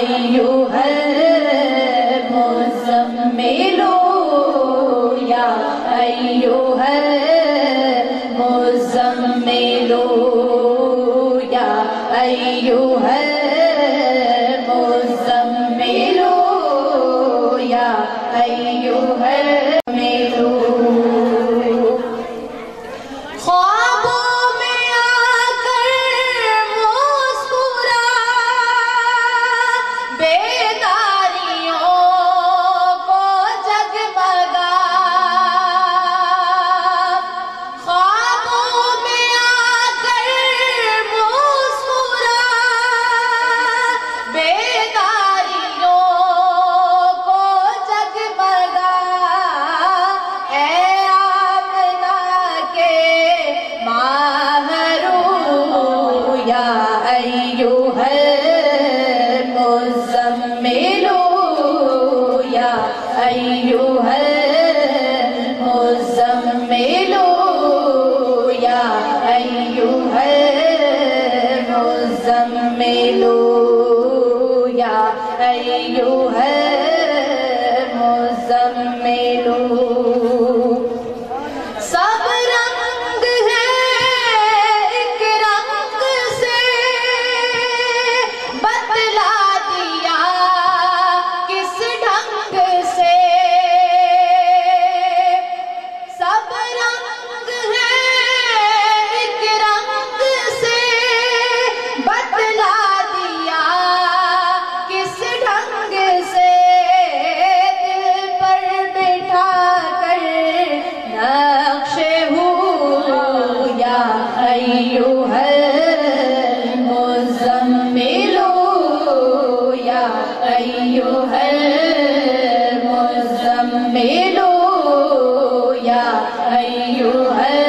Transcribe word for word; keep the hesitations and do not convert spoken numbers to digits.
أيها المزمل يا أيها المزمل يا أيها المزمل يا أيها المزمل أيها المزمل يا أيها المزمل يا أيها المزمل سب رنگ ہے ایک رنگ سے بتلا دیا کس ڈھنگ سے سب رنگ ہے ایک رنگ سے بتلا دیا کس ڈھنگ سے دل پر بٹھا کر نقش ہو یا أيها المزمل يا أيها المزمل يا أيها